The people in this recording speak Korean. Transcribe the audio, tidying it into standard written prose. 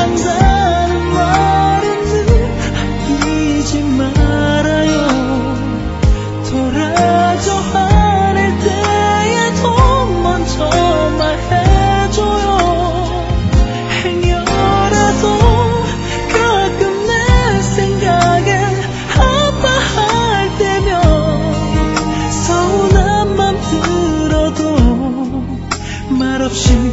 간다는 말은 아끼지 말아요. 돌아줘 화낼 때에도 먼저 말해줘요. 행여라도 가끔 내 생각에 아파할 때면 서운한 맘 들어도 말없이